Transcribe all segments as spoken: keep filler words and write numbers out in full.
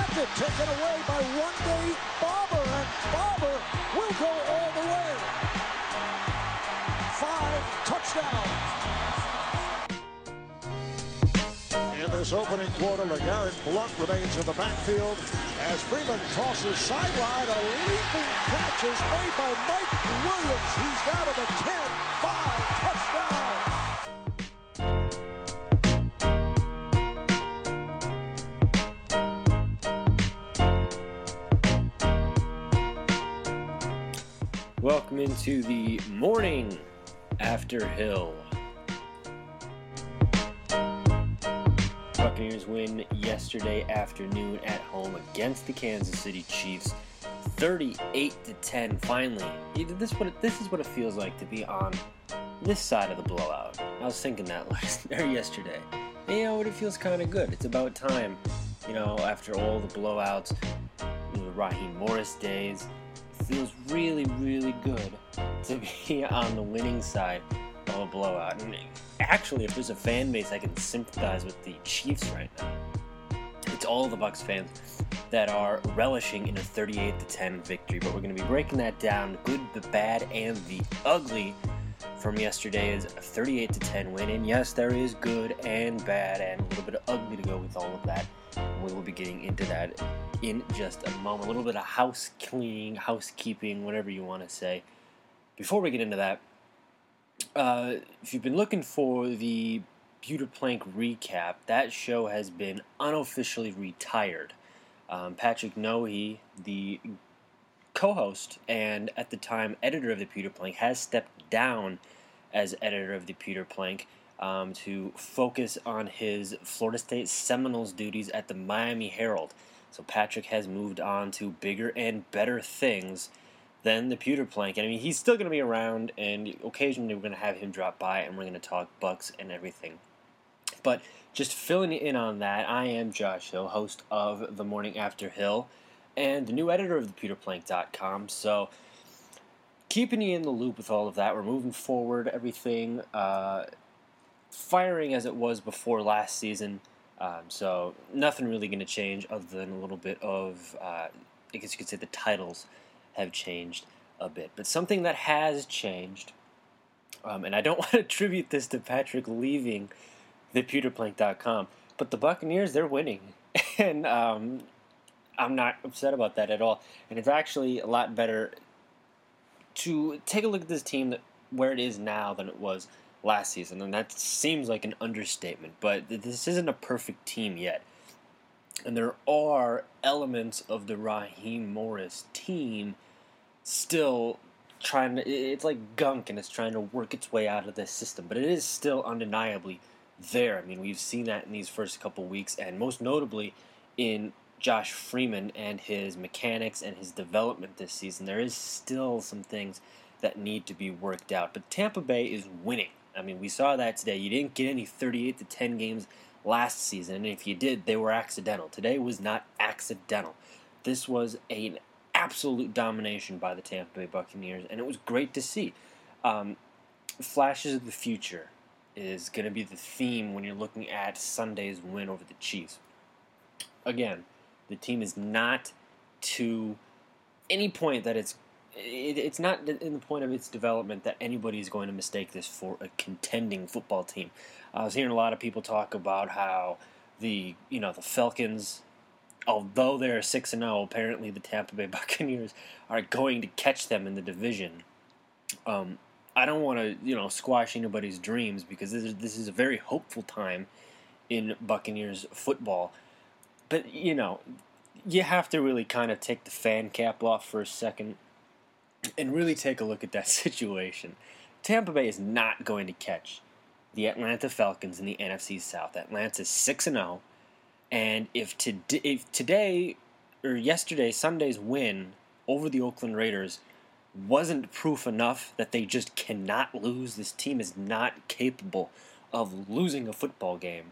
has it, taken away by one-day Barber, and Barber will go all the way. Five touchdowns. In this opening quarter, LeGarrette Blount remains in the backfield as Freeman tosses sideline. A leaping catch is made by Mike Williams. He's down to the ten. Five touchdown. Welcome into the morning after Hill. Buccaneers win yesterday afternoon at home against the Kansas City Chiefs, thirty-eight to ten. Finally, this what it, this is what it feels like to be on this side of the blowout. I was thinking that last or yesterday. And you know what? It feels kind of good. It's about time. You know, after all the blowouts, you know, the Raheem Morris days. Feels really, really good to be on the winning side of a blowout. And actually, if there's a fan base I can sympathize with the Chiefs right now, it's all the Bucs fans that are relishing in a thirty-eight to ten victory. But we're going to be breaking that down, good, the bad, and the ugly from yesterday's thirty-eight to ten win. And yes, there is good and bad and a little bit of ugly to go with all of that. We will be getting into that in just a moment. A little bit of house cleaning, housekeeping, whatever you want to say. Before we get into that, uh, if you've been looking for the Pewter Plank recap, that show has been unofficially retired. Um, Patrick Nohe, the co-host and at the time editor of the Pewter Plank, has stepped down as editor of the Pewter Plank. Um, to focus on his Florida State Seminoles duties at the Miami Herald. So Patrick has moved on to bigger and better things than the Pewter Plank. And I mean, he's still going to be around, and occasionally we're going to have him drop by, and we're going to talk Bucks and everything. But just filling in on that, I am Josh Hill, host of The Morning After Hill, and the new editor of the pewter plank dot com. So keeping you in the loop with all of that, we're moving forward, everything uh, firing as it was before last season. Um, so nothing really going to change other than a little bit of, uh, I guess you could say the titles have changed a bit. But something that has changed, um, and I don't want to attribute this to Patrick leaving the pewter plank dot com, but the Buccaneers, they're winning. And um, I'm not upset about that at all. And it's actually a lot better to take a look at this team that, where it is now than it was last season, and that seems like an understatement, but this isn't a perfect team yet. And there are elements of the Raheem Morris team still trying to, it's like gunk and it's trying to work its way out of this system, but it is still undeniably there. I mean, we've seen that in these first couple weeks, and most notably in Josh Freeman and his mechanics and his development this season. There is still some things that need to be worked out, but Tampa Bay is winning. I mean, we saw that today. You didn't get any thirty-eight to ten games last season, and if you did, they were accidental. Today was not accidental. This was an absolute domination by the Tampa Bay Buccaneers, and it was great to see. Um, flashes of the future is going to be the theme when you're looking at Sunday's win over the Chiefs. Again, the team is not to any point that it's It, it's not in the point of its development that anybody is going to mistake this for a contending football team. I was hearing a lot of people talk about how the you know the Falcons, although they're six and zero, apparently the Tampa Bay Buccaneers are going to catch them in the division. Um, I don't want to you know squash anybody's dreams because this is, this is a very hopeful time in Buccaneers football, but you know you have to really kind of take the fan cap off for a second and really take a look at that situation. Tampa Bay is not going to catch the Atlanta Falcons in the N F C South. Atlanta's six and oh, and if, to, if today, or yesterday, Sunday's win over the Oakland Raiders wasn't proof enough that they just cannot lose, this team is not capable of losing a football game,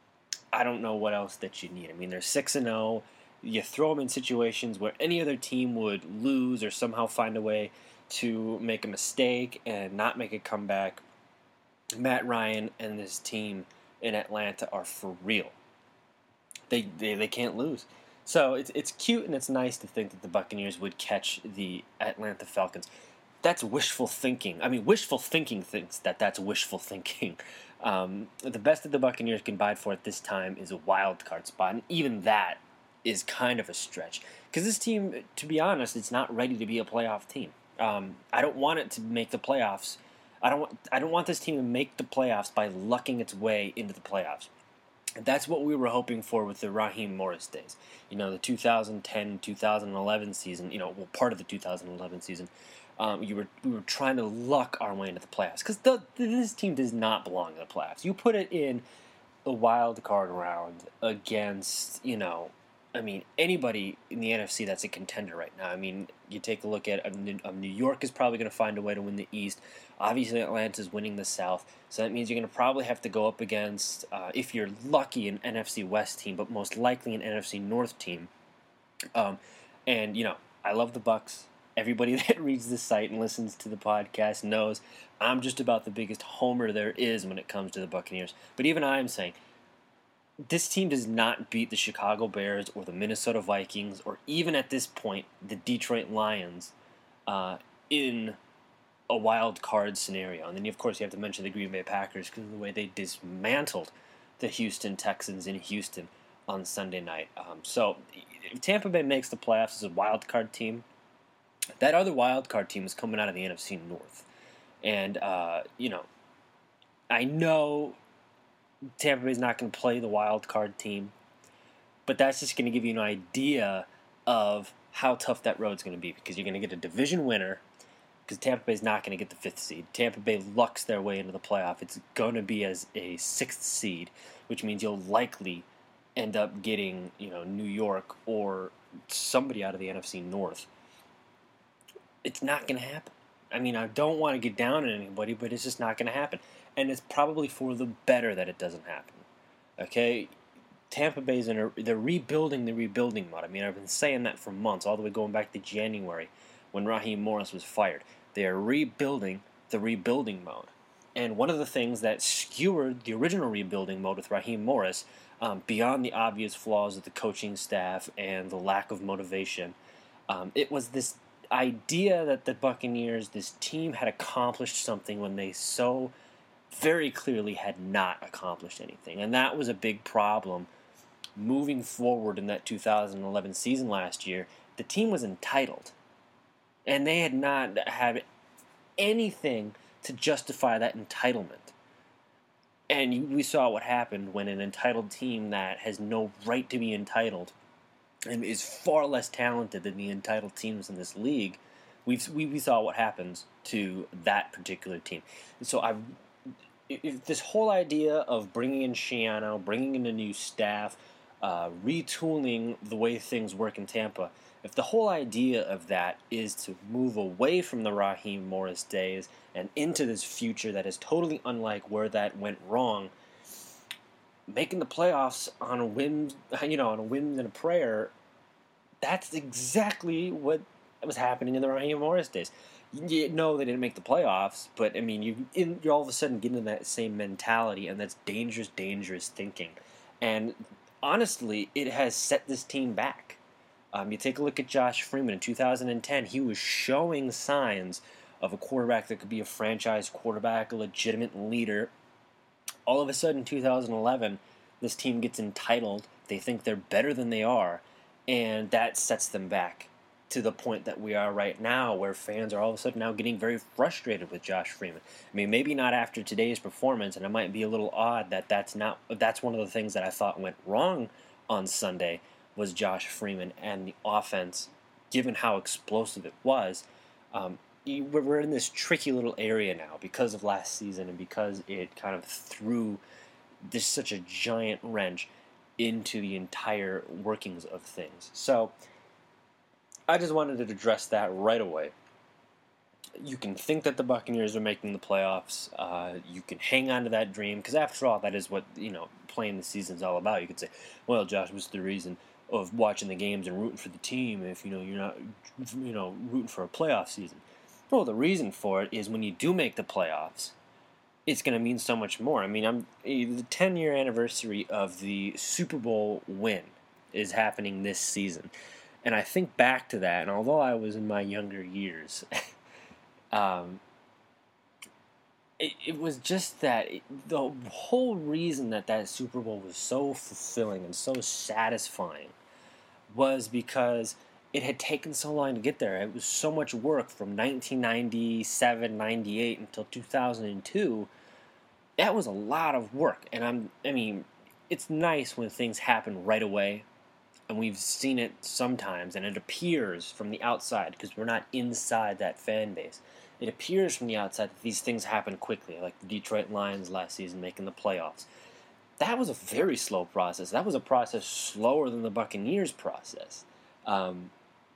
I don't know what else that you need. I mean, they're six and oh. You throw them in situations where any other team would lose or somehow find a way to make a mistake and not make a comeback. Matt Ryan and this team in Atlanta are for real. They they, they can't lose. So it's it's cute and it's nice to think that the Buccaneers would catch the Atlanta Falcons. That's wishful thinking. I mean, wishful thinking thinks that that's wishful thinking. Um, the best that the Buccaneers can bide for at this time is a wild card spot, and even that is kind of a stretch. Because this team, to be honest, it's not ready to be a playoff team. Um, I don't want it to make the playoffs. I don't want. I don't want this team to make the playoffs by lucking its way into the playoffs. That's what we were hoping for with the Raheem Morris days. You know, the two thousand ten two thousand eleven season. You know, well, part of the two thousand eleven season. Um, you were we were trying to luck our way into the playoffs because this team does not belong in the playoffs. You put it in a wild card round against, you know, I mean, anybody in the N F C that's a contender right now. I mean, you take a look at um, New York is probably going to find a way to win the East. Obviously, Atlanta's winning the South, so that means you're going to probably have to go up against, uh, if you're lucky, an N F C West team, but most likely an N F C North team. Um, and you know, I love the Bucs. Everybody that reads the site and listens to the podcast knows I'm just about the biggest homer there is when it comes to the Buccaneers. But even I am saying, this team does not beat the Chicago Bears or the Minnesota Vikings or even at this point the Detroit Lions uh, in a wild card scenario. And then, of course, you have to mention the Green Bay Packers because of the way they dismantled the Houston Texans in Houston on Sunday night. Um, so if Tampa Bay makes the playoffs as a wild card team, that other wild card team is coming out of the N F C North. And, uh, you know, I know Tampa Bay's not going to play the wild card team, but that's just going to give you an idea of how tough that road's going to be because you're going to get a division winner because Tampa Bay's not going to get the fifth seed. Tampa Bay lucks their way into the playoff. It's going to be as a sixth seed, which means you'll likely end up getting, you know, New York or somebody out of the N F C North. It's not going to happen. I mean, I don't want to get down on anybody, but it's just not going to happen. And it's probably for the better that it doesn't happen. Okay? Tampa Bay's in a, they're rebuilding the rebuilding mode. I mean, I've been saying that for months, all the way going back to January when Raheem Morris was fired. They are rebuilding the rebuilding mode. And one of the things that skewered the original rebuilding mode with Raheem Morris, um, beyond the obvious flaws of the coaching staff and the lack of motivation, um, it was this idea that the Buccaneers, this team, had accomplished something when they so very clearly had not accomplished anything. And that was a big problem moving forward in that two thousand eleven season last year. The team was entitled. And they had not had anything to justify that entitlement. And we saw what happened when an entitled team that has no right to be entitled and is far less talented than the entitled teams in this league, we've, we we saw what happens to that particular team. And so I've, if this whole idea of bringing in Schiano, bringing in a new staff, uh, retooling the way things work in Tampa, if the whole idea of that is to move away from the Raheem Morris days and into this future that is totally unlike where that went wrong, making the playoffs on a whim, you know, on a whim and a prayer, that's exactly what was happening in the Raheem Morris days. You know they didn't make the playoffs, but, I mean, you, in, you're all of a sudden getting that same mentality, and that's dangerous, dangerous thinking. And, honestly, it has set this team back. Um, you take a look at Josh Freeman in two thousand ten, he was showing signs of a quarterback that could be a franchise quarterback, a legitimate leader. All of a sudden, in two thousand eleven, this team gets entitled. They think they're better than they are, and that sets them back to the point that we are right now, where fans are all of a sudden now getting very frustrated with Josh Freeman. I mean, maybe not after today's performance, and it might be a little odd that that's not that's one of the things that I thought went wrong on Sunday was Josh Freeman and the offense, given how explosive it was. Um, we're in this tricky little area now because of last season and because it kind of threw this such a giant wrench into the entire workings of things. So I just wanted to address that right away. You can think that the Buccaneers are making the playoffs. Uh, you can hang on to that dream because, after all, that is what, you know, playing the season is all about. You could say, well, Josh, what's the reason of watching the games and rooting for the team if, you know, you're not, you know, rooting for a playoff season? Well, the reason for it is when you do make the playoffs, it's going to mean so much more. I mean, I'm the ten-year anniversary of the Super Bowl win is happening this season. And I think back to that, and although I was in my younger years, um, it, it was just that it, the whole reason that that Super Bowl was so fulfilling and so satisfying was because it had taken so long to get there. It was so much work from nineteen ninety-seven, ninety-eight until two thousand two. That was a lot of work. And I'm, I mean, it's nice when things happen right away. And we've seen it sometimes, and it appears from the outside, because we're not inside that fan base. It appears from the outside that these things happen quickly, like the Detroit Lions last season making the playoffs. That was a very slow process. That was a process slower than the Buccaneers process. Um,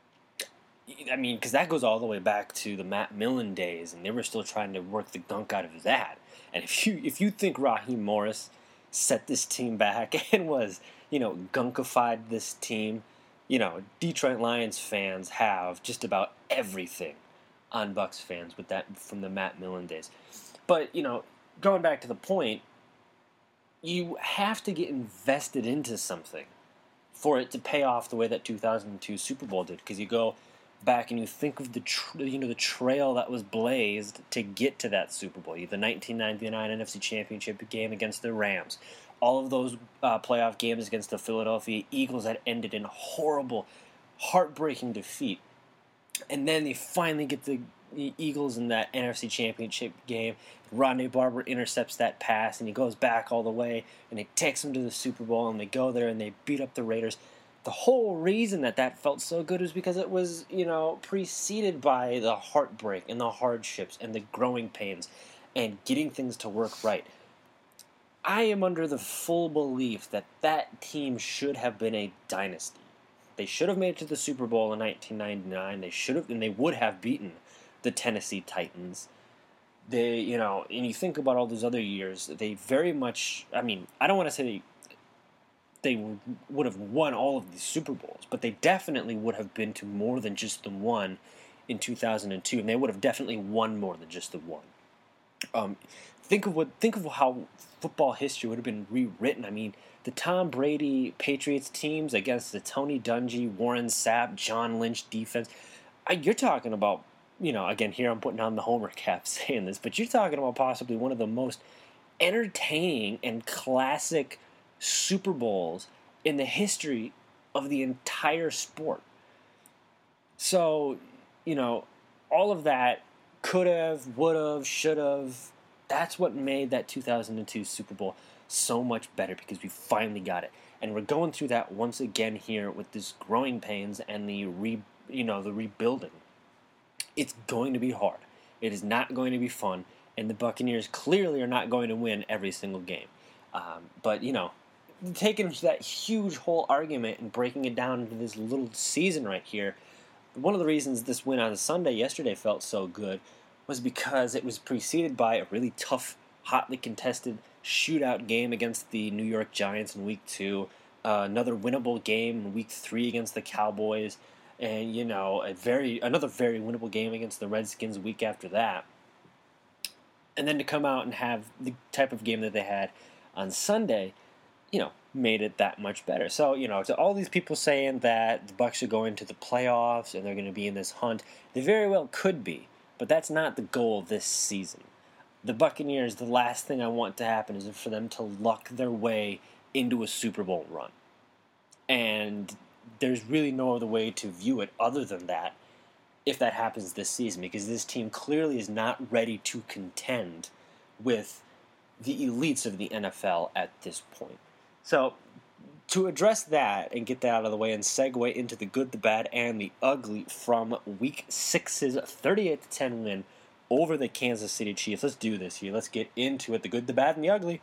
I mean, because that goes all the way back to the Matt Millen days, and they were still trying to work the gunk out of that. And if you if you think Raheem Morris set this team back and was, you know, gunkified this team, you know, Detroit Lions fans have just about everything on Bucs fans with that from the Matt Millen days. But, you know, going back to the point, you have to get invested into something for it to pay off the way that two thousand two Super Bowl did, because you go back and you think of the tr- you know the trail that was blazed to get to that Super Bowl. You have the nineteen ninety-nine N F C Championship game against the Rams. All of those uh, playoff games against the Philadelphia Eagles that ended in horrible, heartbreaking defeat. And then they finally get the, the Eagles in that N F C Championship game. Rodney Barber intercepts that pass, and he goes back all the way, and he takes them to the Super Bowl, and they go there, and they beat up the Raiders. The whole reason that that felt so good was because it was, you know, preceded by the heartbreak and the hardships and the growing pains and getting things to work right. I am under the full belief that that team should have been a dynasty. They should have made it to the Super Bowl in nineteen ninety-nine. They should have, and they would have beaten the Tennessee Titans. They, you know, and you think about all those other years, they very much, I mean, I don't want to say they, they would have won all of these Super Bowls, but they definitely would have been to more than just the one in two thousand two, and they would have definitely won more than just the one. Um, think of what, think of how football history would have been rewritten. I mean, the Tom Brady Patriots teams against the Tony Dungy, Warren Sapp, John Lynch defense. I, you're talking about, you know, again, here I'm putting on the homer cap saying this, but you're talking about possibly one of the most entertaining and classic Super Bowls in the history of the entire sport. So, you know, all of that could have, would have, should have. That's what made that two thousand two Super Bowl so much better, because we finally got it. And we're going through that once again here with this growing pains and the re, you know, the rebuilding. It's going to be hard. It is not going to be fun, and the Buccaneers clearly are not going to win every single game. Um, but, you know, taking that huge whole argument and breaking it down into this little season right here, one of the reasons this win on Sunday yesterday felt so good was because it was preceded by a really tough, hotly contested shootout game against the New York Giants in week two, uh, another winnable game in week three against the Cowboys, and, you know, a very another very winnable game against the Redskins a week after that. And then to come out and have the type of game that they had on Sunday, you know, made it that much better. So, you know, to all these people saying that the Bucs are going to the playoffs and they're going to be in this hunt, they very well could be, but that's not the goal this season. The Buccaneers, the last thing I want to happen is for them to luck their way into a Super Bowl run. And there's really no other way to view it other than that if that happens this season, because this team clearly is not ready to contend with the elites of the N F L at this point. So, to address that and get that out of the way and segue into the good, the bad, and the ugly from Week six's thirty-eight to ten win over the Kansas City Chiefs. Let's do this here. Let's get into it. The good, the bad, and the ugly.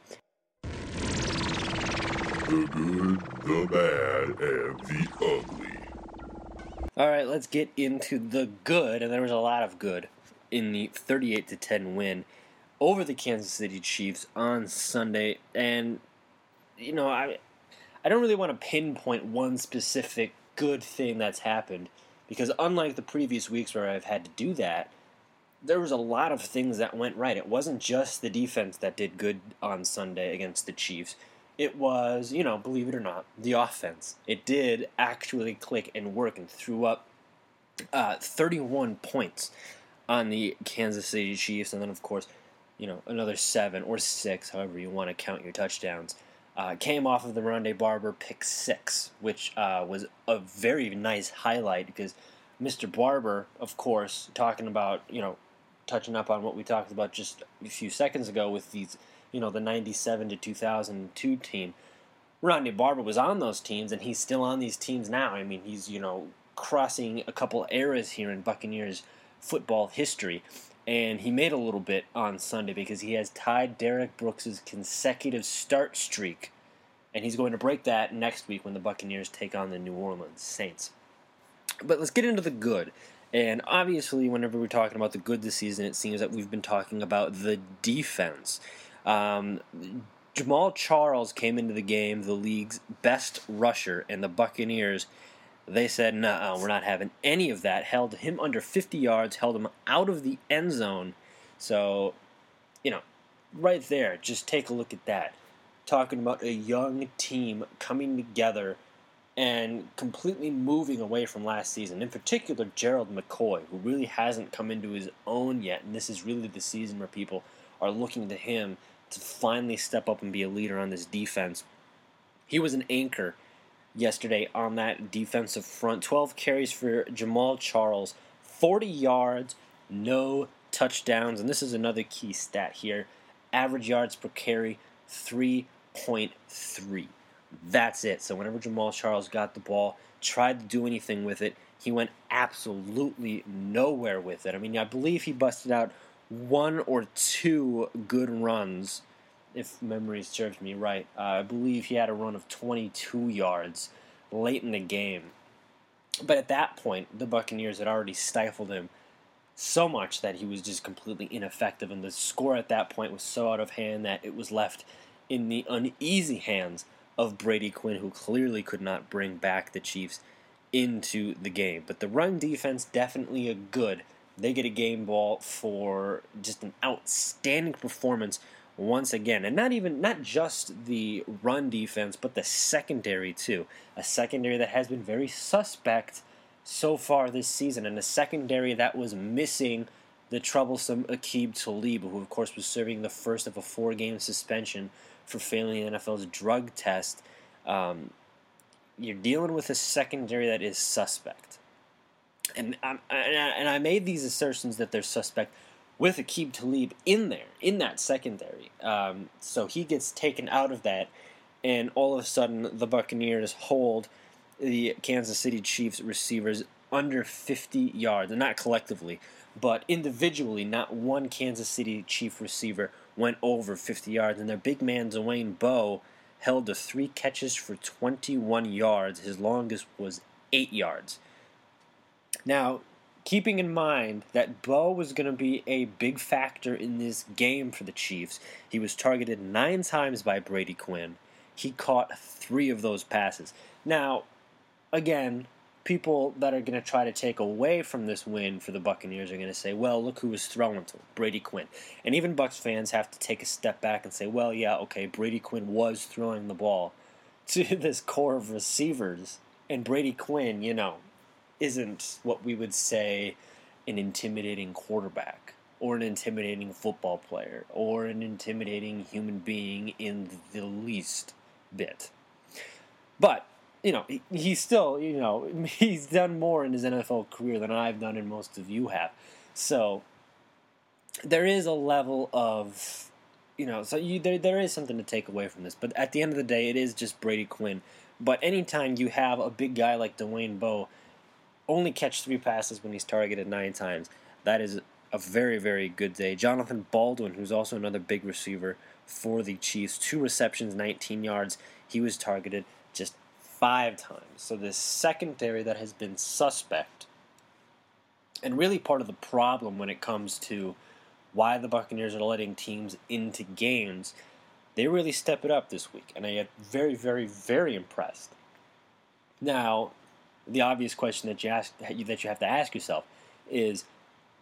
The good, the bad, and the ugly. All right, let's get into the good, and there was a lot of good in the thirty-eight to ten win over the Kansas City Chiefs on Sunday. And, you know, I I don't really want to pinpoint one specific good thing that's happened, because unlike the previous weeks where I've had to do that, there was a lot of things that went right. It wasn't just the defense that did good on Sunday against the Chiefs. it was, you know, believe it or not, the offense. It did actually click and work and threw up uh, thirty-one points on the Kansas City Chiefs, and then, of course, you know, another seven or six, however you want to count your touchdowns, uh, came off of the Rondé Barber pick six, which uh, was a very nice highlight because Mister Barber, of course, talking about, you know, touching up on what we talked about just a few seconds ago with these, you know, the ninety-seven to two thousand two team. Rondé Barber was on those teams, and he's still on these teams now. I mean, he's, you know, crossing a couple eras here in Buccaneers football history, and he made a little bit on Sunday because he has tied Derek Brooks' consecutive start streak, and he's going to break that next week when the Buccaneers take on the New Orleans Saints. But let's get into the good. And obviously, whenever we're talking about the good this season, it seems that we've been talking about the defense. Um, Jamal Charles came into the game the league's best rusher, and the Buccaneers, they said, nah, we're not having any of that. Held him under fifty yards, held him out of the end zone. So, you know, right there, just take a look at that. Talking about a young team coming together and completely moving away from last season. In particular, Gerald McCoy, who really hasn't come into his own yet, and this is really the season where people are looking to him to finally step up and be a leader on this defense. He was an anchor yesterday on that defensive front. twelve carries for Jamal Charles, forty yards, no touchdowns, and this is another key stat here. Average yards per carry, three point three. That's it. So whenever Jamal Charles got the ball, tried to do anything with it, he went absolutely nowhere with it. I mean, I believe he busted out one or two good runs, if memory serves me right. Uh, I believe he had a run of twenty-two yards late in the game. But at that point, the Buccaneers had already stifled him so much that he was just completely ineffective, and the score at that point was so out of hand that it was left in the uneasy hands of Brady Quinn, who clearly could not bring back the Chiefs into the game. But the run defense, definitely a good. They get a game ball for just an outstanding performance once again. And not even, not just the run defense, but the secondary too. A secondary that has been very suspect so far this season, and a secondary that was missing the troublesome Aqib Talib, who of course was serving the first of a four-game suspension for failing the N F L's drug test. Um, you're dealing with a secondary that is suspect. And, um, and I made these assertions that they're suspect with Aqib Talib in there, in that secondary. Um, so he gets taken out of that, and all of a sudden the Buccaneers hold the Kansas City Chiefs receivers under fifty yards, and not collectively, but individually, not one Kansas City Chief receiver went over fifty yards, and their big man, Dwayne Bowe, held to three catches for twenty-one yards. His longest was eight yards. Now, keeping in mind that Bowe was going to be a big factor in this game for the Chiefs, he was targeted nine times by Brady Quinn. He caught three of those passes. Now, again, people that are going to try to take away from this win for the Buccaneers are going to say, well, look who was throwing to him, Brady Quinn. And even Bucs fans have to take a step back and say, well, yeah, okay, Brady Quinn was throwing the ball to this core of receivers. And Brady Quinn, you know, isn't what we would say an intimidating quarterback or an intimidating football player or an intimidating human being in the least bit. But you know, he, he's still, you know, he's done more in his N F L career than I've done and most of you have. So there is a level of, you know, so you, there there is something to take away from this. But at the end of the day, it is just Brady Quinn. But anytime you have a big guy like Dwayne Bowe only catch three passes when he's targeted nine times, that is a very, very good day. Jonathan Baldwin, who's also another big receiver for the Chiefs, two receptions, nineteen yards. He was targeted just five times. So this secondary that has been suspect, and really part of the problem when it comes to why the Buccaneers are letting teams into games, they really step it up this week, and I get very, very, very impressed. Now, the obvious question that you ask, that you have to ask yourself is,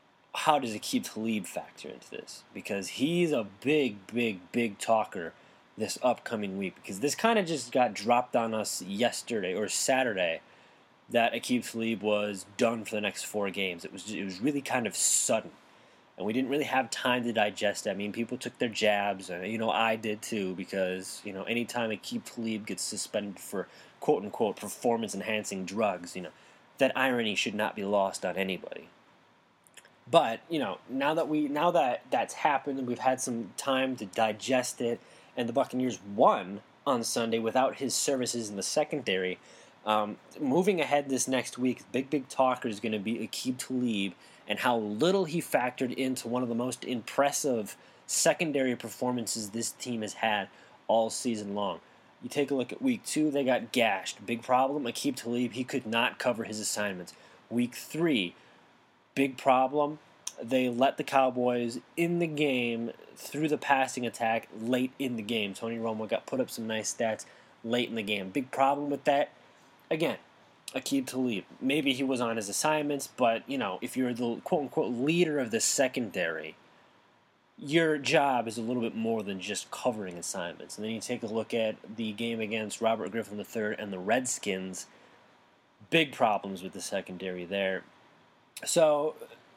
how does Aqib Talib factor into this? Because he's a big, big, big talker this upcoming week, because this kind of just got dropped on us yesterday or Saturday that Aqib Talib was done for the next four games. It was it was really kind of sudden, and we didn't really have time to digest it. I mean, people took their jabs, and you know I did too, because you know anytime Aqib Talib gets suspended for quote unquote performance enhancing drugs, you know that irony should not be lost on anybody. But you know now that we now that that's happened and we've had some time to digest it, and the Buccaneers won on Sunday without his services in the secondary. Um, moving ahead this next week, big, big talker is going to be Aqib Talib and how little he factored into one of the most impressive secondary performances this team has had all season long. You take a look at week two, they got gashed. Big problem, Aqib Talib, he could not cover his assignments. Week three, big problem, they let the Cowboys in the game through the passing attack late in the game. Tony Romo got put up some nice stats late in the game. Big problem with that. Again, Aqib Talib, maybe he was on his assignments, but, you know, if you're the quote-unquote leader of the secondary, your job is a little bit more than just covering assignments. And then you take a look at the game against Robert Griffin the third and the Redskins, big problems with the secondary there. So,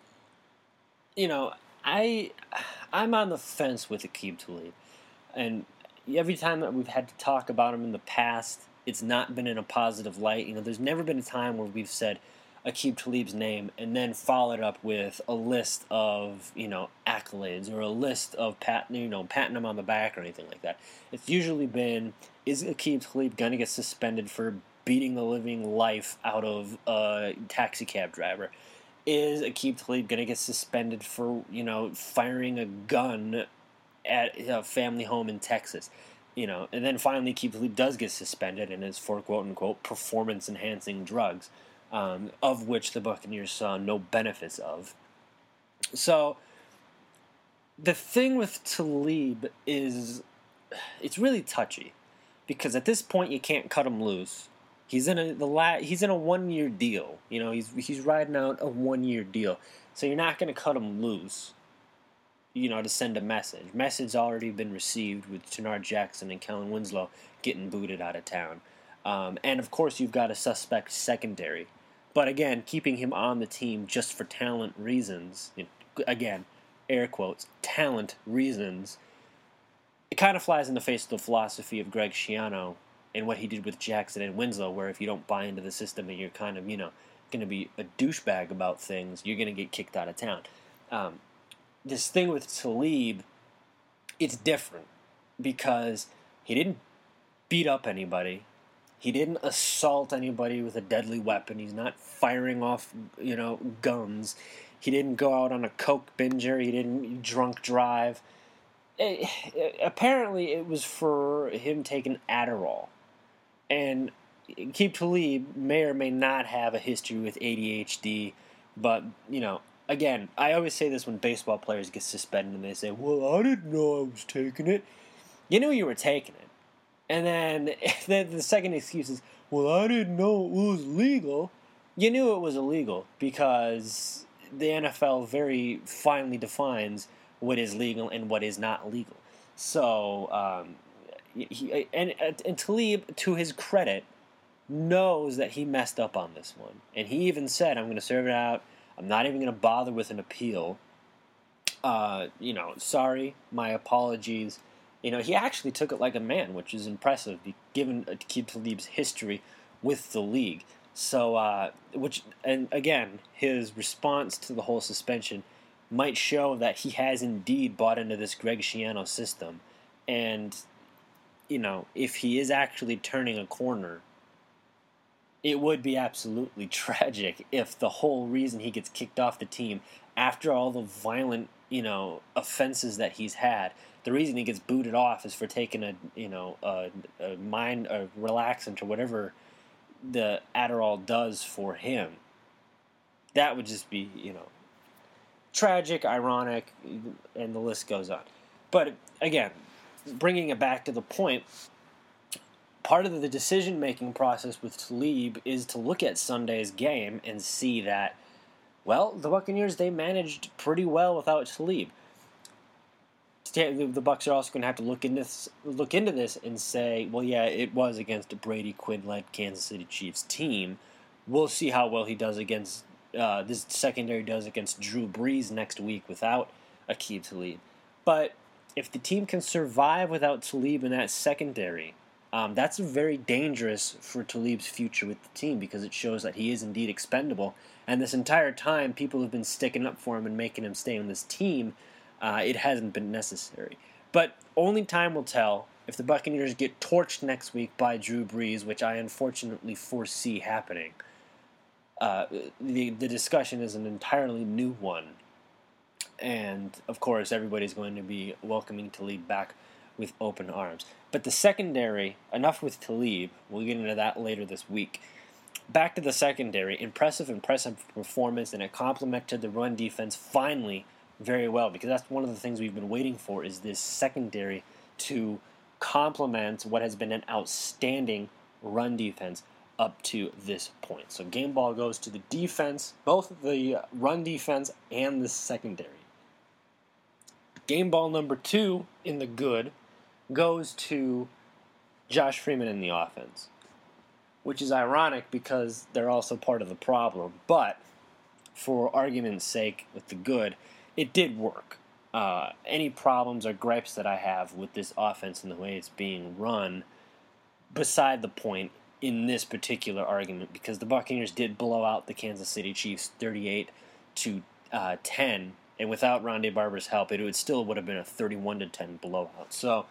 you know, I, I'm on the fence with Aqib Talib. And every time that we've had to talk about him in the past, it's not been in a positive light. You know, there's never been a time where we've said Aqib Talib's name and then followed up with a list of, you know, accolades or a list of pat, you know, patting him on the back or anything like that. It's usually been, is Aqib Talib going to get suspended for beating the living life out of a taxi cab driver? Is Aqib Talib going to get suspended for, you know, firing a gun at a family home in Texas? You know, and then finally, Aqib Talib does get suspended, and it's for quote-unquote performance-enhancing drugs, um, of which the Buccaneers saw no benefits of. So, the thing with Talib is, it's really touchy, because at this point you can't cut him loose. He's in a the la- he's in a one-year deal. You know, he's he's riding out a one-year deal, so you're not going to cut him loose, you know, to send a message. Message already been received with Jannard Jackson and Kellen Winslow getting booted out of town. Um, and, of course, you've got a suspect secondary. But, again, keeping him on the team just for talent reasons, you know, again, air quotes, talent reasons, it kind of flies in the face of the philosophy of Greg Schiano and what he did with Jackson and Winslow, where if you don't buy into the system and you're kind of, you know, going to be a douchebag about things, you're going to get kicked out of town. Um, This thing with Talib, it's different because he didn't beat up anybody. He didn't assault anybody with a deadly weapon. He's not firing off, you know, guns. He didn't go out on a coke binger. He didn't drunk drive. It, it, apparently, it was for him taking Adderall. And Aqib Talib may or may not have a history with A D H D, but, you know, again, I always say this when baseball players get suspended and they say, well, I didn't know I was taking it. You knew you were taking it. And then, then the second excuse is, well, I didn't know it was legal. You knew it was illegal because the N F L very finely defines what is legal and what is not legal. So, um, he, and, and Talib, to his credit, knows that he messed up on this one. And he even said, I'm going to serve it out. I'm not even going to bother with an appeal. Uh, you know, sorry, my apologies. You know, he actually took it like a man, which is impressive, given Aqib Talib's history with the league. So, uh, which, and again, his response to the whole suspension might show that he has indeed bought into this Greg Schiano system. And, you know, if he is actually turning a corner, it would be absolutely tragic if the whole reason he gets kicked off the team after all the violent, you know, offenses that he's had, the reason he gets booted off is for taking a, you know, a, a mind, a relaxant or whatever the Adderall does for him. That would just be, you know, tragic, ironic, and the list goes on. But again, bringing it back to the point, part of the decision-making process with Talib is to look at Sunday's game and see that, well, the Buccaneers, they managed pretty well without Talib. the, the Bucs are also going to have to look into this, look into this and say, well, yeah, it was against a Brady Quinn-led Kansas City Chiefs team. We'll see how well he does against uh, this secondary does against Drew Brees next week without Aqib Talib. But if the team can survive without Talib in that secondary, um, that's very dangerous for Talib's future with the team because it shows that he is indeed expendable. And this entire time, people have been sticking up for him and making him stay on this team. Uh, it hasn't been necessary. But only time will tell. If the Buccaneers get torched next week by Drew Brees, which I unfortunately foresee happening, uh, the, the discussion is an entirely new one. And, of course, everybody's going to be welcoming Talib back with open arms. But the secondary, enough with Talib. We'll get into that later this week. Back to the secondary. Impressive, impressive performance, and it complemented the run defense finally very well, because that's one of the things we've been waiting for is this secondary to complement what has been an outstanding run defense up to this point. So game ball goes to the defense, both the run defense and the secondary. Game ball number two in the good goes to Josh Freeman in the offense, which is ironic because they're also part of the problem. But for argument's sake, with the good, it did work. Uh, any problems or gripes that I have with this offense and the way it's being run, beside the point in this particular argument, because the Buccaneers did blow out the Kansas City Chiefs thirty-eight to ten, and without Rondé Barber's help, it would still would have been a thirty-one to ten blowout. So,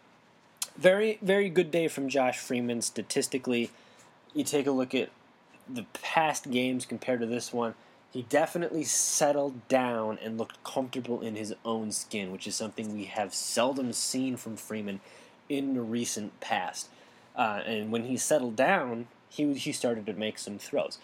very, very good day from Josh Freeman statistically. You take a look at the past games compared to this one, he definitely settled down and looked comfortable in his own skin, which is something we have seldom seen from Freeman in the recent past. Uh, and when he settled down, he he started to make some throws.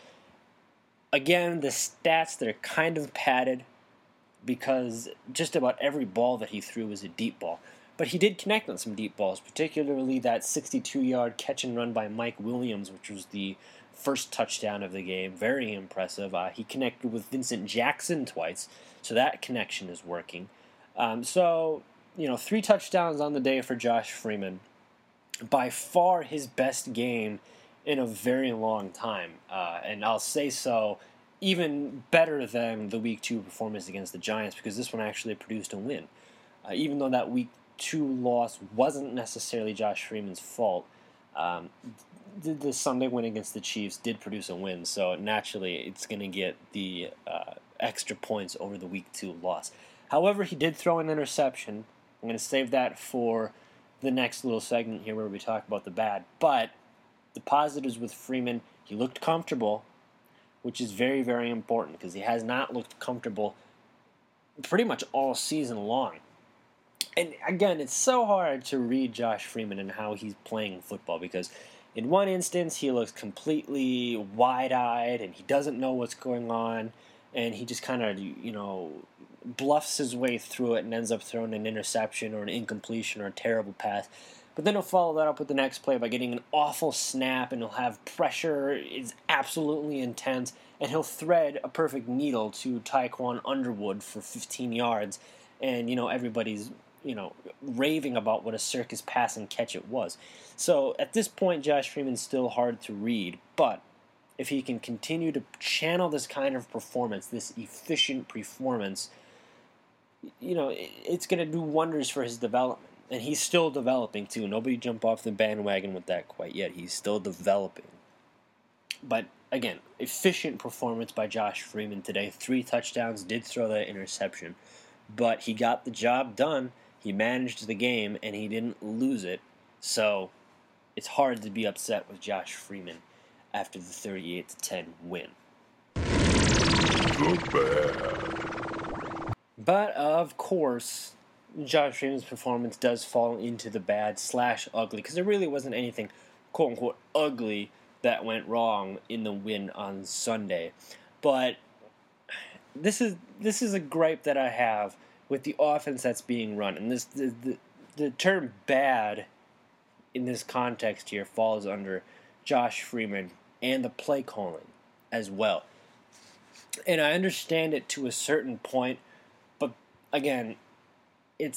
Again, the stats that are kind of padded because just about every ball that he threw was a deep ball. But he did connect on some deep balls, particularly that sixty-two-yard catch and run by Mike Williams, which was the first touchdown of the game. Very impressive. Uh, he connected with Vincent Jackson twice, so that connection is working. Um, so, you know, three touchdowns on the day for Josh Freeman. By far his best game in a very long time. Uh, and I'll say so even better than the Week two performance against the Giants, because this one actually produced a win. Uh, even though that Week two loss wasn't necessarily Josh Freeman's fault, um, the, the Sunday win against the Chiefs did produce a win, so naturally it's going to get the uh, extra points over the Week two loss. However, he did throw an interception. I'm going to save that for the next little segment here where we talk about the bad. But the positives with Freeman, he looked comfortable, which is very, very important because he has not looked comfortable pretty much all season long. And again, it's so hard to read Josh Freeman and how he's playing football because in one instance he looks completely wide-eyed and he doesn't know what's going on and he just kind of, you know, bluffs his way through it and ends up throwing an interception or an incompletion or a terrible pass. But then he'll follow that up with the next play by getting an awful snap, and he'll have pressure. It's absolutely intense, and he'll thread a perfect needle to Tyquan Underwood for fifteen yards, and, you know, everybody's, you know, raving about what a circus pass and catch it was. So at this point, Josh Freeman's still hard to read, but if he can continue to channel this kind of performance, this efficient performance, you know, it's going to do wonders for his development. And he's still developing, too. Nobody jump off the bandwagon with that quite yet. He's still developing. But, again, efficient performance by Josh Freeman today. Three touchdowns, did throw that interception. But he got the job done. He managed the game, and he didn't lose it. So, it's hard to be upset with Josh Freeman after the thirty-eight to ten win. The bad. But, of course, Josh Freeman's performance does fall into the bad slash ugly, because there really wasn't anything quote-unquote ugly that went wrong in the win on Sunday. But this is this is a gripe that I have with the offense that's being run. And this the, the, the term bad in this context here falls under Josh Freeman and the play calling as well. And I understand it to a certain point, but again, it's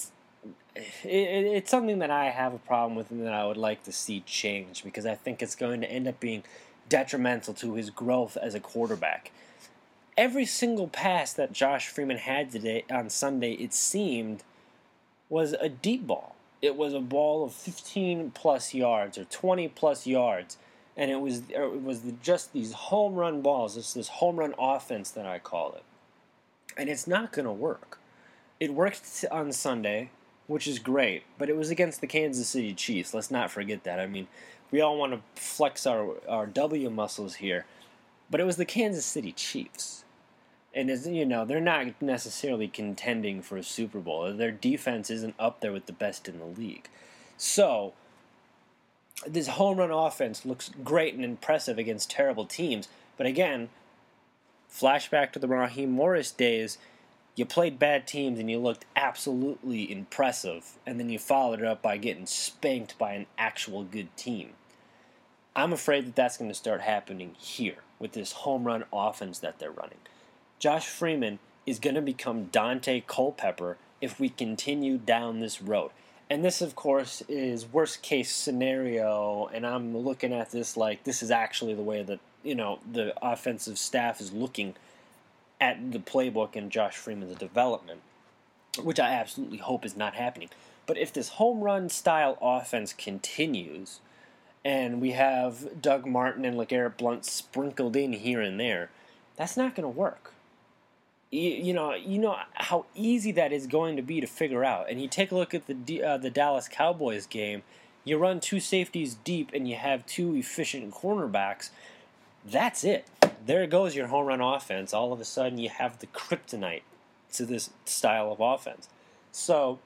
it, it's something that I have a problem with and that I would like to see change because I think it's going to end up being detrimental to his growth as a quarterback. Every single pass that Josh Freeman had today on Sunday, it seemed, was a deep ball. It was a ball of fifteen plus yards or twenty plus yards, and it was it was just these home run balls. It's this home run offense that I call it, and it's not going to work. It worked on Sunday, which is great, but it was against the Kansas City Chiefs. Let's not forget that. I mean, we all want to flex our our W muscles here, but it was the Kansas City Chiefs. And, as you know, they're not necessarily contending for a Super Bowl. Their defense isn't up there with the best in the league. So, this home run offense looks great and impressive against terrible teams. But again, flashback to the Raheem Morris days, you played bad teams and you looked absolutely impressive. And then you followed it up by getting spanked by an actual good team. I'm afraid that that's going to start happening here with this home run offense that they're running. Josh Freeman is going to become Dante Culpepper if we continue down this road. And this, of course, is worst case scenario, and I'm looking at this like this is actually the way that, you know, the offensive staff is looking at the playbook and Josh Freeman's development, which I absolutely hope is not happening. But if this home run style offense continues, and we have Doug Martin and LeGarrette Blount sprinkled in here and there, that's not going to work. You, you know, you know how easy that is going to be to figure out. And you take a look at the uh, the Dallas Cowboys game. You run two safeties deep, and you have two efficient cornerbacks. That's it. There goes your home run offense. All of a sudden, you have the kryptonite to this style of offense. So,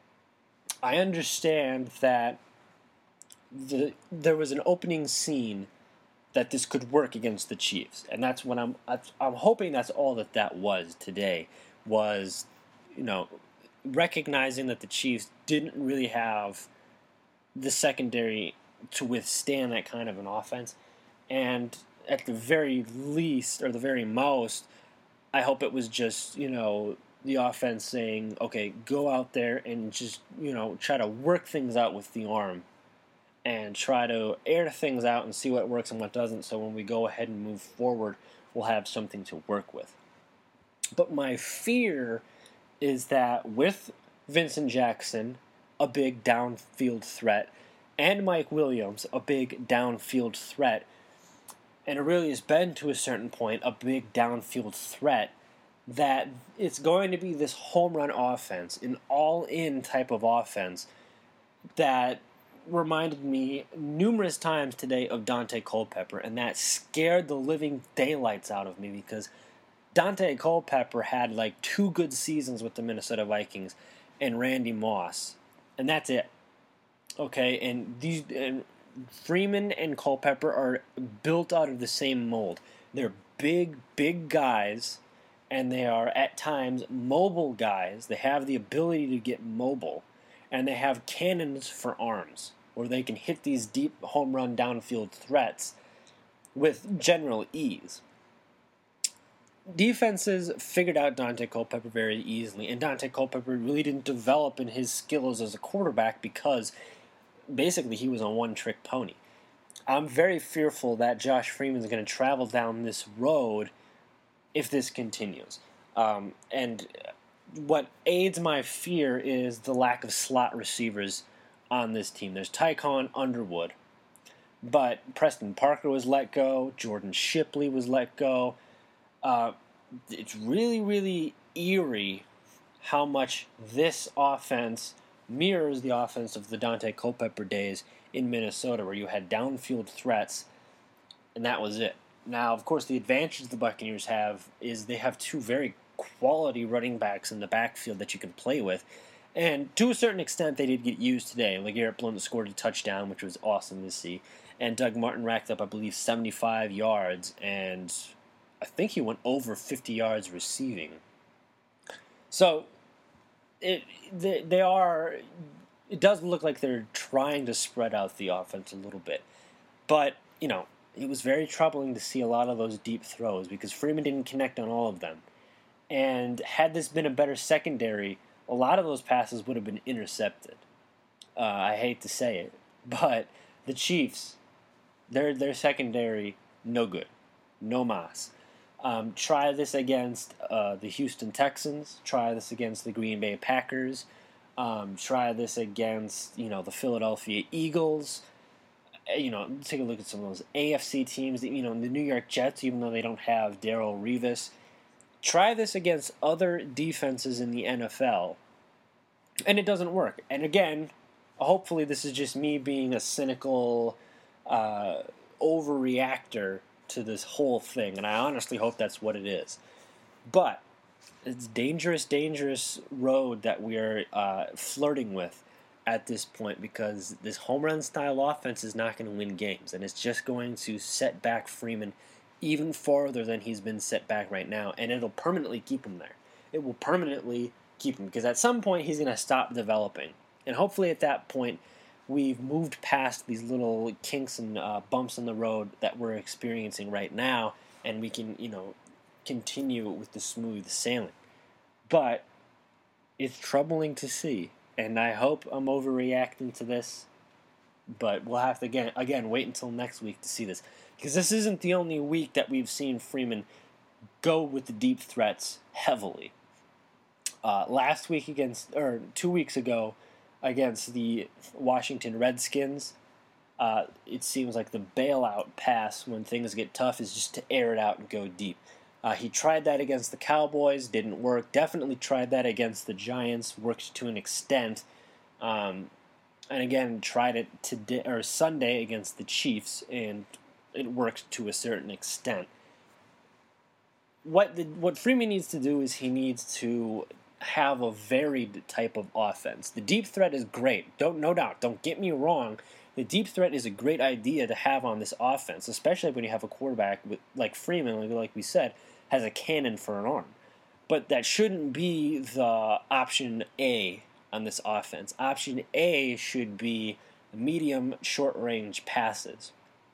I understand that the there was an opening scene that this could work against the Chiefs, and that's what I'm. I'm hoping that's all that that was today. Was, you know, recognizing that the Chiefs didn't really have the secondary to withstand that kind of an offense, and at the very least, or the very most, I hope it was just, you know, the offense saying, okay, go out there and just, you know, try to work things out with the arm. And try to air things out and see what works and what doesn't, so when we go ahead and move forward, we'll have something to work with. But my fear is that with Vincent Jackson, a big downfield threat, and Mike Williams, a big downfield threat, and it really has been, to a certain point, a big downfield threat, that it's going to be this home run offense, an all-in type of offense, that reminded me numerous times today of Dante Culpepper, and that scared the living daylights out of me because Dante Culpepper had like two good seasons with the Minnesota Vikings and Randy Moss, and that's it. Okay, and these and Freeman and Culpepper are built out of the same mold. They're big, big guys, and they are at times mobile guys. They have the ability to get mobile, and they have cannons for arms, where they can hit these deep home run downfield threats with general ease. Defenses figured out Dante Culpepper very easily, and Dante Culpepper really didn't develop in his skills as a quarterback because basically he was a one-trick pony. I'm very fearful that Josh Freeman is going to travel down this road if this continues. Um, and what aids my fear is the lack of slot receivers on this team. There's Tycon Underwood, but Preston Parker was let go. Jordan Shipley was let go. Uh, it's really, really eerie how much this offense mirrors the offense of the Dante Culpepper days in Minnesota, where you had downfield threats, and that was it. Now, of course, the advantage the Buccaneers have is they have two very quality running backs in the backfield that you can play with. And to a certain extent, they did get used today. LeGarrette Blount scored a touchdown, which was awesome to see. And Doug Martin racked up, I believe, seventy-five yards. And I think he went over fifty yards receiving. So, it they, they are... It does look like they're trying to spread out the offense a little bit. But, you know, it was very troubling to see a lot of those deep throws because Freeman didn't connect on all of them. And had this been a better secondary, a lot of those passes would have been intercepted. Uh, I hate to say it, but the Chiefs, their their secondary, no good, no mas. Um, try this against uh, the Houston Texans. Try this against the Green Bay Packers. Um, try this against, you know, the Philadelphia Eagles. You know, take a look at some of those A F C teams. You know, the New York Jets, even though they don't have Darrelle Revis. Try this against other defenses in the N F L, and it doesn't work. And again, hopefully this is just me being a cynical uh, overreactor to this whole thing, and I honestly hope that's what it is. But it's dangerous, dangerous road that we are uh, flirting with at this point, because this home run style offense is not going to win games, and it's just going to set back Freeman even farther than he's been set back right now, and it'll permanently keep him there. It will permanently keep him, because at some point he's going to stop developing, and hopefully at that point we've moved past these little kinks and uh, bumps in the road that we're experiencing right now, and we can, you know, continue with the smooth sailing. But it's troubling to see, and I hope I'm overreacting to this, but we'll have to, again, again wait until next week to see this, because this isn't the only week that we've seen Freeman go with the deep threats heavily. Uh, last week against, or two weeks ago, against the Washington Redskins, uh, it seems like the bailout pass when things get tough is just to air it out and go deep. Uh, he tried that against the Cowboys, didn't work. Definitely tried that against the Giants, worked to an extent. Um, and again, tried it today or Sunday against the Chiefs, and it worked to a certain extent. What the, what Freeman needs to do is he needs to have a varied type of offense. The deep threat is great, don't no doubt. Don't get me wrong. The deep threat is a great idea to have on this offense, especially when you have a quarterback with, like Freeman, like, like we said, has a cannon for an arm. But that shouldn't be the option A on this offense. Option A should be medium short-range passes,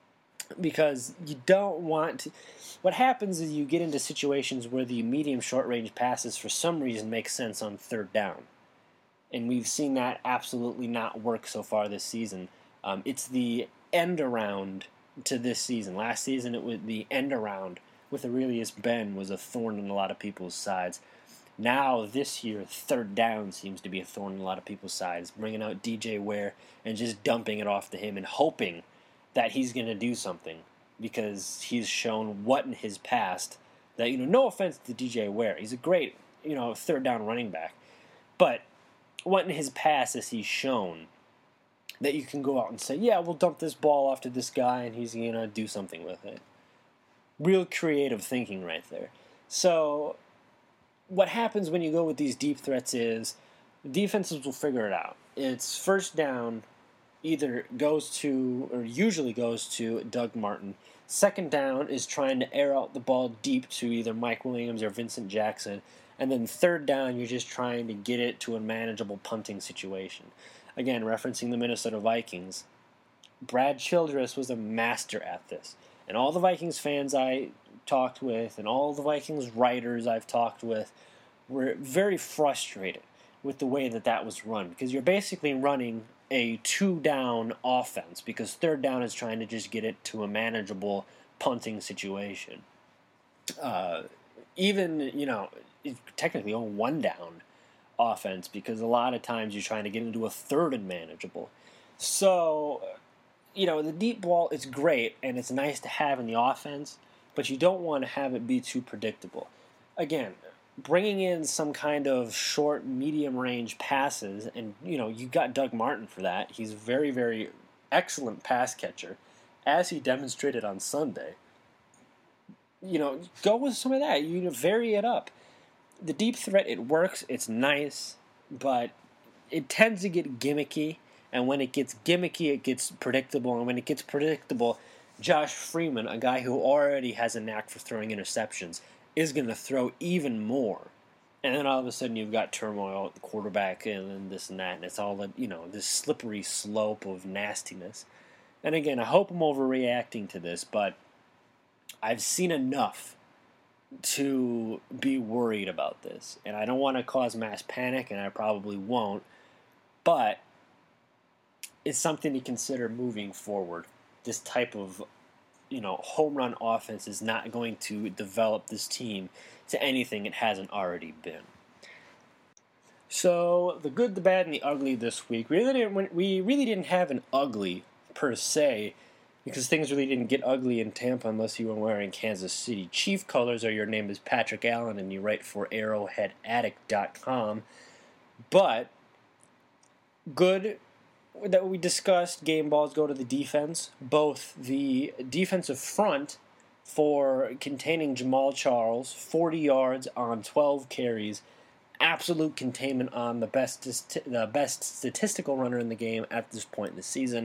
because you don't want to, what happens is you get into situations where the medium short-range passes for some reason make sense on third down. And we've seen that absolutely not work so far this season. Um, it's the end around to this season. Last season, it was the end around with Aurelius Ben was a thorn in a lot of people's sides. Now, this year, third down seems to be a thorn in a lot of people's sides, bringing out D J Ware and just dumping it off to him and hoping that he's going to do something, because he's shown what in his past that, you know, no offense to D J Ware, he's a great, you know, third down running back, but what in his past has he shown that you can go out and say, yeah, we'll dump this ball off to this guy and he's going to do something with it. Real creative thinking right there. So what happens when you go with these deep threats is defenses will figure it out. It's first down either goes to, or usually goes to, Doug Martin. Second down is trying to air out the ball deep to either Mike Williams or Vincent Jackson. And then third down, you're just trying to get it to a manageable punting situation. Again, referencing the Minnesota Vikings, Brad Childress was a master at this. And all the Vikings fans I talked with and all the Vikings writers I've talked with were very frustrated with the way that that was run, because you're basically running a two-down offense, because third down is trying to just get it to a manageable punting situation. Uh, even, you know, technically a one-down offense, because a lot of times you're trying to get into a third and manageable. So, you know, the deep ball is great, and it's nice to have in the offense, but you don't want to have it be too predictable. Again, bringing in some kind of short, medium-range passes, and, you know, you got Doug Martin for that. He's a very, very excellent pass catcher, as he demonstrated on Sunday. You know, go with some of that. You know, vary it up. The deep threat, it works, it's nice, but it tends to get gimmicky, and when it gets gimmicky, it gets predictable, and when it gets predictable, Josh Freeman, a guy who already has a knack for throwing interceptions, is going to throw even more. And then all of a sudden you've got turmoil at the quarterback and then this and that, and it's all, you know, this slippery slope of nastiness. And again, I hope I'm overreacting to this, but I've seen enough to be worried about this. And I don't want to cause mass panic, and I probably won't, but it's something to consider moving forward. This type of, you know, home run offense is not going to develop this team to anything it hasn't already been. So the good, the bad, and the ugly this week. We really didn't, we really didn't have an ugly per se, because things really didn't get ugly in Tampa unless you were wearing Kansas City Chief colors or your name is Patrick Allen and you write for arrowhead addict dot com. But good that we discussed, game balls go to the defense. Both the defensive front for containing Jamal Charles, forty yards on twelve carries, absolute containment on the best the best statistical runner in the game at this point in the season.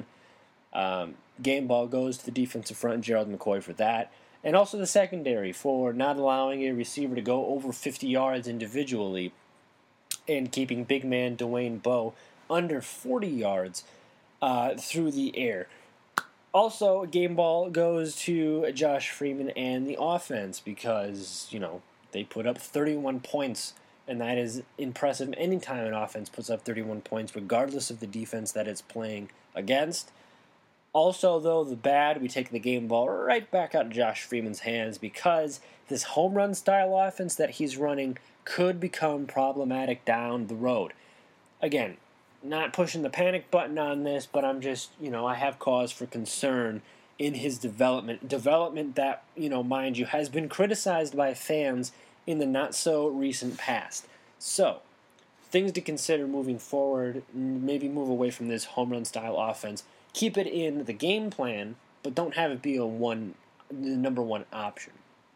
Um, game ball goes to the defensive front, Gerald McCoy, for that. And also the secondary for not allowing a receiver to go over fifty yards individually and keeping big man Dwayne Bowe under forty yards uh, through the air. Also, game ball goes to Josh Freeman and the offense because, you know, they put up thirty-one points, and that is impressive anytime an offense puts up thirty-one points, regardless of the defense that it's playing against. Also, though, the bad, we take the game ball right back out of Josh Freeman's hands because this home run style offense that he's running could become problematic down the road. Again, not pushing the panic button on this, but I'm just, you know, I have cause for concern in his development. Development that, you know, mind you, has been criticized by fans in the not-so-recent past. So, things to consider moving forward, maybe move away from this home run style offense. Keep it in the game plan, but don't have it be a one, the number one option.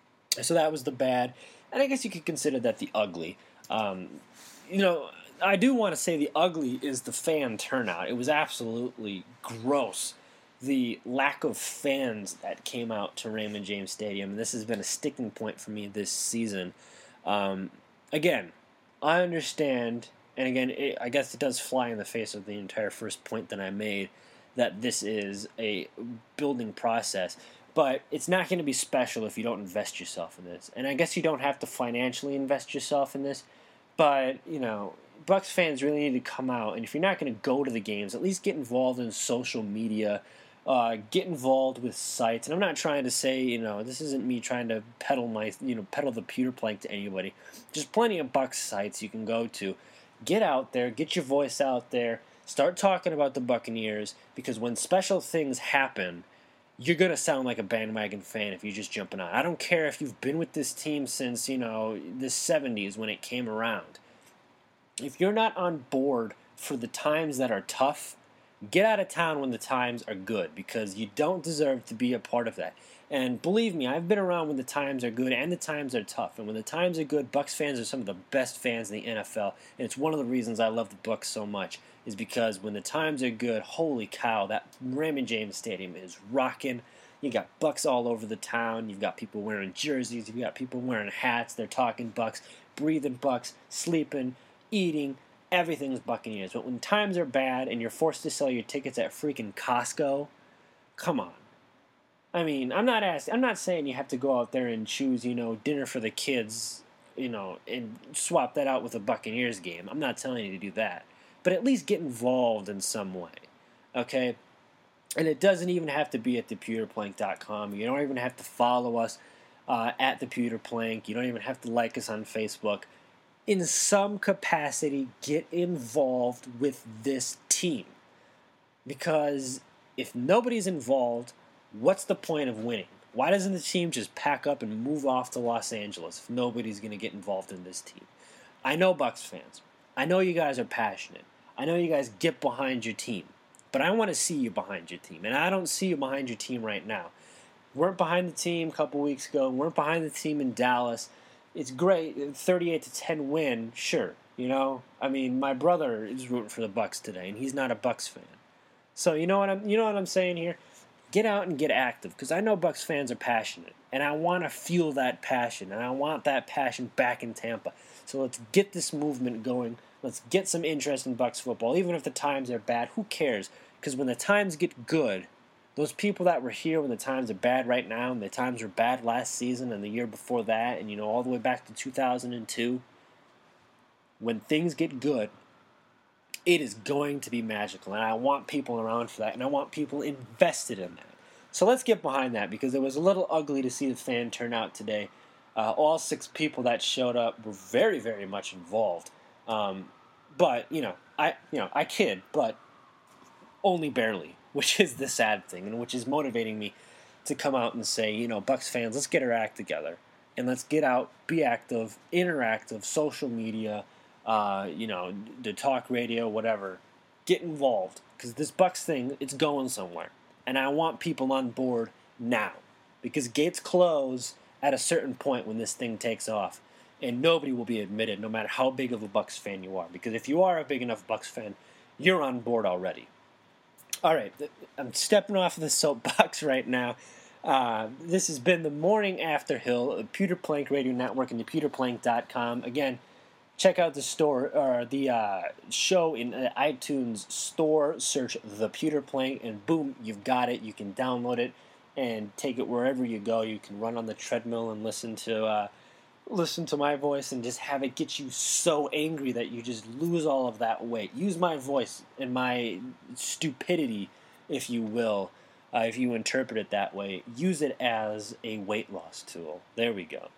So that was the bad, and I guess you could consider that the ugly. Um, you know, I do want to say the ugly is the fan turnout. It was absolutely gross, the lack of fans that came out to Raymond James Stadium. This has been a sticking point for me this season. Um, again, I understand, and again, it, I guess it does fly in the face of the entire first point that I made, that this is a building process, but it's not going to be special if you don't invest yourself in this. And I guess you don't have to financially invest yourself in this, but, you know, Bucs fans really need to come out, and if you're not going to go to the games, at least get involved in social media, uh, get involved with sites. And I'm not trying to say, you know, this isn't me trying to peddle my, you know, peddle the pewter plank to anybody. Just plenty of Bucs sites you can go to. Get out there, get your voice out there. Start talking about the Buccaneers, because when special things happen, you're going to sound like a bandwagon fan if you're just jumping on. I don't care if you've been with this team since, you know, the seventies when it came around. If you're not on board for the times that are tough, get out of town when the times are good, because you don't deserve to be a part of that. And believe me, I've been around when the times are good and the times are tough. And when the times are good, Bucs fans are some of the best fans in the N F L. And it's one of the reasons I love the Bucs so much, is because when the times are good, holy cow, that Raymond James Stadium is rocking. You got Bucs all over the town. You've got people wearing jerseys. You've got people wearing hats. They're talking Bucs, breathing Bucs, sleeping, eating. Everything's Buccaneers. But when times are bad and you're forced to sell your tickets at freaking Costco, come on. I mean, I'm not asking, I'm not saying you have to go out there and choose, you know, dinner for the kids, you know, and swap that out with a Buccaneers game. I'm not telling you to do that. But at least get involved in some way, okay? And it doesn't even have to be at the pewter plank dot com. You don't even have to follow us uh, at the Pewter Plank. You don't even have to like us on Facebook. In some capacity, get involved with this team. Because if nobody's involved, what's the point of winning? Why doesn't the team just pack up and move off to Los Angeles if nobody's going to get involved in this team? I know Bucs fans. I know you guys are passionate. I know you guys get behind your team. But I want to see you behind your team. And I don't see you behind your team right now. Weren't behind the team a couple weeks ago. Weren't behind the team in Dallas. It's great. thirty-eight to ten win, sure. You know? I mean, my brother is rooting for the Bucs today, and he's not a Bucs fan. So you know what I'm you know what I'm saying here? Get out and get active, because I know Bucs fans are passionate, and I want to feel that passion, and I want that passion back in Tampa. So let's get this movement going. Let's get some interest in Bucs football. Even if the times are bad, who cares? Because when the times get good, Those people that were here when the times are bad right now, and the times were bad last season and the year before that, and, you know, all the way back to two thousand two, when things get good, it is going to be magical. And I want people around for that, and I want people invested in that. So let's get behind that, because it was a little ugly to see the fan turnout today. Uh, all six people that showed up were very, very much involved. Um, but, you know, I you know, I kid, but only barely, which is the sad thing, and which is motivating me to come out and say, you know, Bucks fans, let's get our act together, and let's get out, be active, interactive, social media, uh, you know, the talk radio, whatever. Get involved, because this Bucks thing, it's going somewhere, and I want people on board now, because gates close at a certain point when this thing takes off, and nobody will be admitted, no matter how big of a Bucks fan you are, because if you are a big enough Bucks fan, you're on board already. All right, I'm stepping off of the soapbox right now. Uh, this has been the Morning After Hill, the Pewter Plank Radio Network, and the pewter plank dot com. Again, check out the store or the uh, show in the iTunes store. Search the Pewter Plank, and boom, you've got it. You can download it and take it wherever you go. You can run on the treadmill and listen to uh, listen to my voice and just have it get you so angry that you just lose all of that weight. Use my voice and my stupidity, if you will, uh, if you interpret it that way. Use it as a weight loss tool. There we go.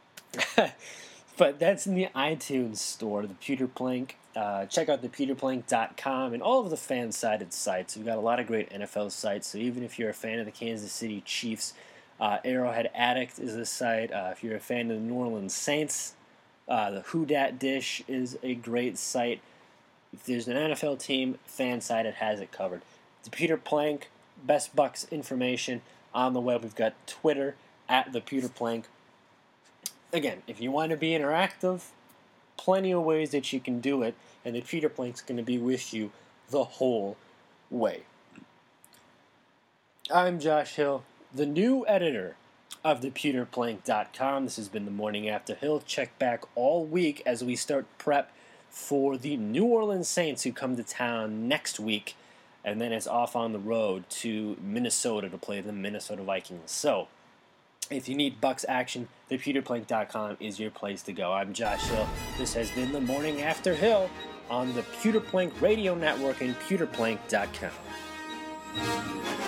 But that's in the iTunes store, the Pewter Plank. Uh, check out the pewter plank dot com and all of the fan-sided sites. We've got a lot of great N F L sites, so even if you're a fan of the Kansas City Chiefs, uh, Arrowhead Addict is a site. Uh, if you're a fan of the New Orleans Saints, uh, the Who Dat Dish is a great site. If there's an N F L team, fan-sided has it covered. The Pewter Plank, best Bucks information on the web. We've got Twitter, at the Pewter Plank. Again, if you want to be interactive, plenty of ways that you can do it, and the Pewter Plank's going to be with you the whole way. I'm Josh Hill, the new editor of the pewter plank dot com. This has been the Morning After Hill. Check back all week as we start prep for the New Orleans Saints, who come to town next week, and then it's off on the road to Minnesota to play the Minnesota Vikings. So, if you need Bucks action, the pewter plank dot com is your place to go. I'm Josh Hill. This has been the Morning After Hill on the Pewter Plank Radio Network and pewter plank dot com.